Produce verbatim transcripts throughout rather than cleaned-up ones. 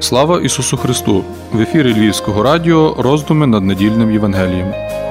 Слава Ісусу Христу! В ефірі Львівського радіо роздуми над недільним Євангелієм.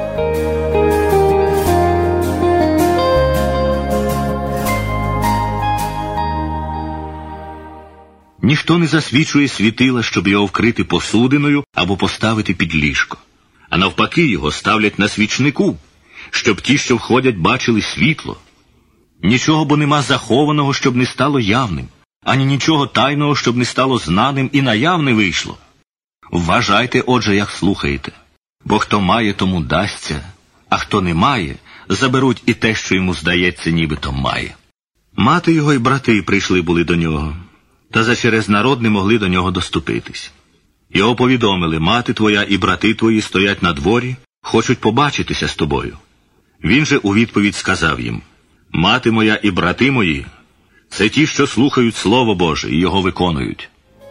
Ніхто не засвічує світила, щоб його вкрити посудиною або поставити під ліжко. А навпаки, його ставлять на свічнику, щоб ті, що входять, бачили світло. Нічого бо нема захованого, щоб не стало явним, ані нічого тайного, щоб не стало знаним і наявне вийшло. Вважайте, отже, як слухаєте. Бо хто має, тому дасться, а хто не має, заберуть і те, що йому здається, нібито має. Мати його і брати прийшли були до нього, та за через народ не могли до нього доступитись. Його повідомили: мати твоя і брати твої стоять на дворі, хочуть побачитися з тобою. Він же у відповідь сказав їм: мати моя і брати мої – це ті, що слухають Слово Боже і його виконують.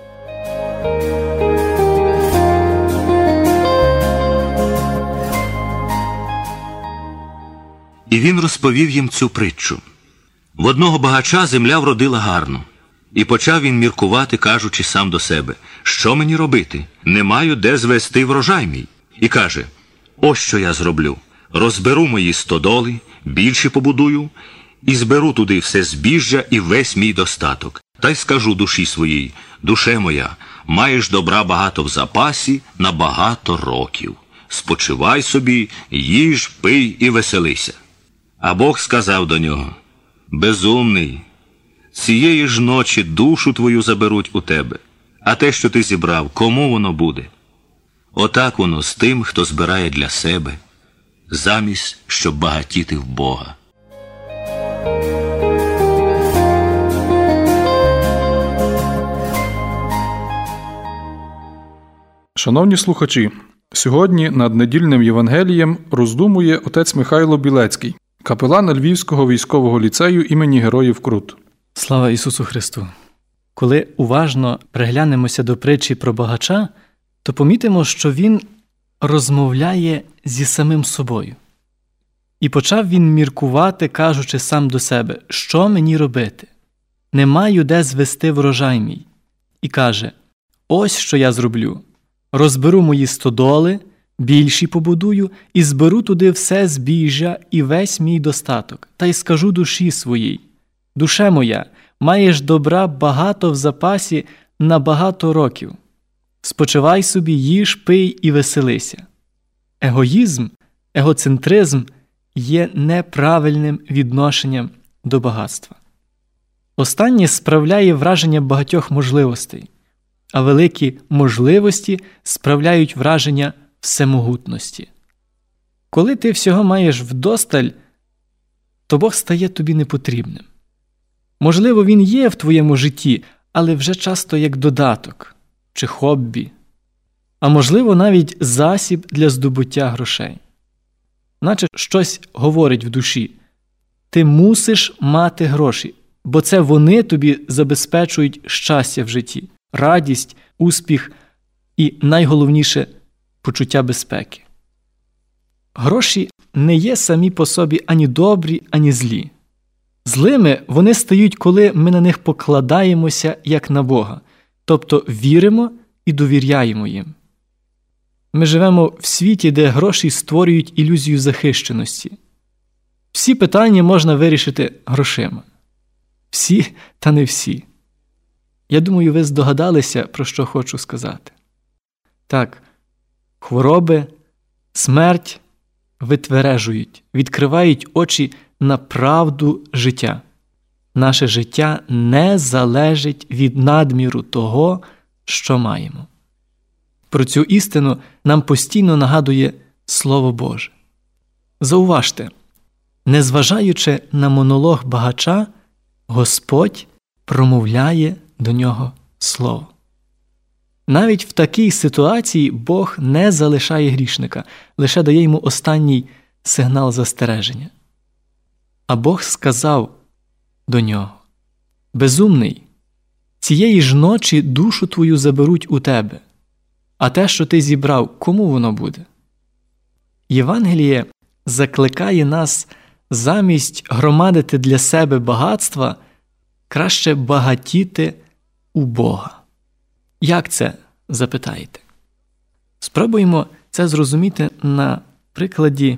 І він розповів їм цю притчу. В одного багача земля вродила гарно. І почав він міркувати, кажучи сам до себе: що мені робити? Не маю де звести врожай мій. І каже: ось що я зроблю. Розберу мої стодоли, більше побудую, і зберу туди все збіжжя і весь мій достаток. Та й скажу душі своїй: душе моя, маєш добра багато в запасі на багато років. Спочивай собі, їж, пий і веселися. А Бог сказав до нього: безумний, цієї ж ночі душу твою заберуть у тебе, а те, що ти зібрав, кому воно буде? Отак воно з тим, хто збирає для себе, замість, щоб багатіти в Бога. Шановні слухачі, сьогодні над недільним Євангелієм роздумує отець Михайло Білецький, капелан Львівського військового ліцею імені Героїв Крут. Слава Ісусу Христу! Коли уважно приглянемося до притчі про багача, то помітимо, що він розмовляє зі самим собою. І почав він міркувати, кажучи сам до себе: що мені робити? Не маю де звести врожай мій. І каже: ось що я зроблю. Розберу мої стодоли, більші побудую, і зберу туди все збіжжя і весь мій достаток. Та й скажу душі своїй: душе моя, маєш добра багато в запасі на багато років. Спочивай собі, їж, пий і веселися. Егоїзм, егоцентризм є неправильним відношенням до багатства. Останнє справляє враження багатьох можливостей, а великі можливості справляють враження всемогутності. Коли ти всього маєш вдосталь, то Бог стає тобі непотрібним. Можливо, Він є в твоєму житті, але вже часто як додаток чи хобі, а можливо навіть засіб для здобуття грошей. Наче щось говорить в душі: ти мусиш мати гроші, бо це вони тобі забезпечують щастя в житті, радість, успіх і, найголовніше, почуття безпеки. Гроші не є самі по собі ані добрі, ані злі. Злими вони стають, коли ми на них покладаємося як на Бога, тобто віримо і довіряємо їм. Ми живемо в світі, де гроші створюють ілюзію захищеності. Всі питання можна вирішити грошима. Всі, та не всі. Я думаю, ви здогадалися, про що хочу сказати. Так, хвороби, смерть витвережують, відкривають очі на правду життя. Наше життя не залежить від надміру того, що маємо. Про цю істину нам постійно нагадує Слово Боже. Зауважте, незважаючи на монолог багача, Господь промовляє до нього слово. Навіть в такій ситуації Бог не залишає грішника, лише дає йому останній сигнал застереження. А Бог сказав до нього: безумний, цієї ж ночі душу твою заберуть у тебе, а те, що ти зібрав, кому воно буде? Євангеліє закликає нас замість громадити для себе багатства, краще багатіти у Бога. Як це, запитаєте? Спробуємо це зрозуміти на прикладі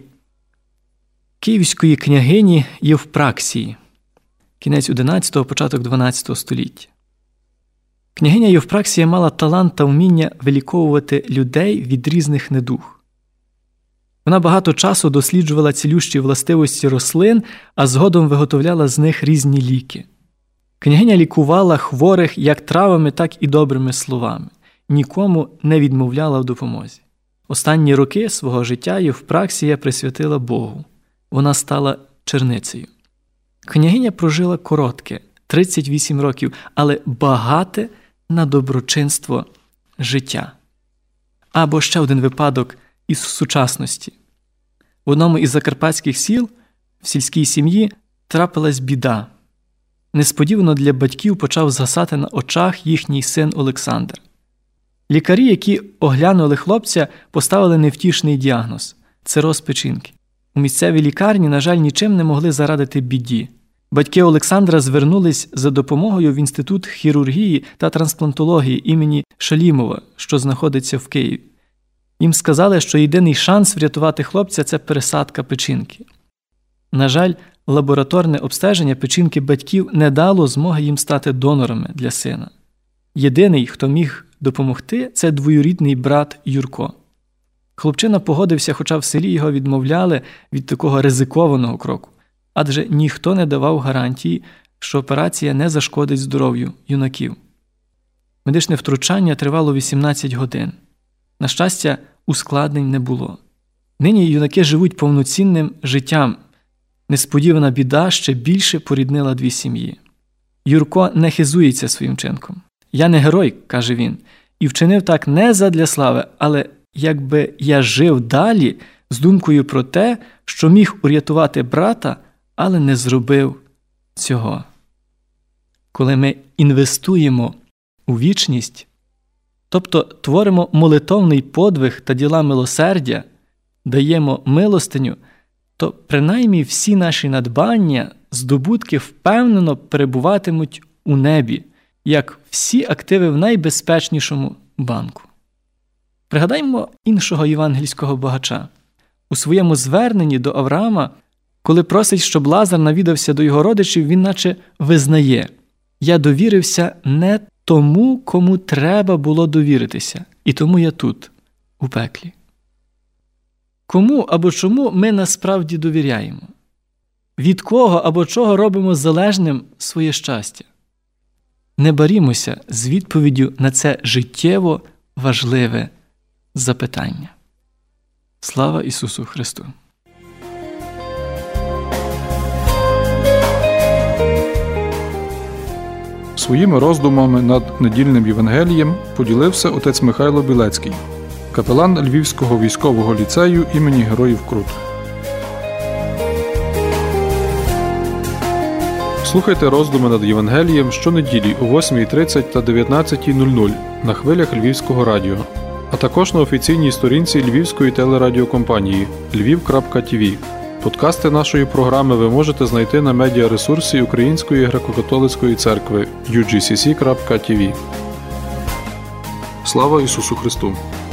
київської княгині Євпраксії, кінець одинадцятого, початок дванадцятого століття. Княгиня Євпраксія мала талант та вміння виліковувати людей від різних недуг. Вона багато часу досліджувала цілющі властивості рослин, а згодом виготовляла з них різні ліки. Княгиня лікувала хворих як травами, так і добрими словами. Нікому не відмовляла в допомозі. Останні роки свого життя Євпраксія присвятила Богу. Вона стала черницею. Княгиня прожила коротке – тридцять вісім років, але багате на доброчинство життя. Або ще один випадок із сучасності. В одному із закарпатських сіл в сільській сім'ї трапилась біда. Несподівано для батьків почав згасати на очах їхній син Олександр. Лікарі, які оглянули хлопця, поставили невтішний діагноз – цироз печінки. У місцевій лікарні, на жаль, нічим не могли зарадити біді. Батьки Олександра звернулись за допомогою в Інститут хірургії та трансплантології імені Шалімова, що знаходиться в Києві. Їм сказали, що єдиний шанс врятувати хлопця – це пересадка печінки. На жаль, лабораторне обстеження печінки батьків не дало змоги їм стати донорами для сина. Єдиний, хто міг допомогти – це двоюрідний брат Юрко. Хлопчина погодився, хоча в селі його відмовляли від такого ризикованого кроку, адже ніхто не давав гарантії, що операція не зашкодить здоров'ю юнаків. Медичне втручання тривало вісімнадцять годин. На щастя, ускладнень не було. Нині юнаки живуть повноцінним життям. Несподівана біда ще більше поріднила дві сім'ї. Юрко не хизується своїм чинком. «Я не герой», – каже він, – «і вчинив так не задля слави, але якби я жив далі з думкою про те, що міг урятувати брата, але не зробив цього». Коли ми інвестуємо у вічність, тобто творимо молитовний подвиг та діла милосердя, даємо милостиню, то принаймні всі наші надбання, здобутки впевнено перебуватимуть у небі, як всі активи в найбезпечнішому банку. Пригадаймо іншого євангельського багача. У своєму зверненні до Авраама, коли просить, щоб Лазар навідався до його родичів, він наче визнає: «Я довірився не тому, кому треба було довіритися, і тому я тут, у пеклі». Кому або чому ми насправді довіряємо? Від кого або чого робимо залежним своє щастя? Не борімося з відповіддю на це життєво важливе запитання. Слава Ісусу Христу! Своїми роздумами над недільним Євангелієм поділився отець Михайло Білецький, капелан Львівського військового ліцею імені Героїв Крут. Слухайте роздуми над Євангелієм щонеділі о восьмій тридцять та дев'ятнадцятій нуль нуль на хвилях Львівського радіо, а також на офіційній сторінці Львівської телерадіокомпанії львів крапка ті ві. Подкасти нашої програми ви можете знайти на медіаресурсі Української греко-католицької церкви ю джі сі сі крапка ті ві. Слава Ісусу Христу!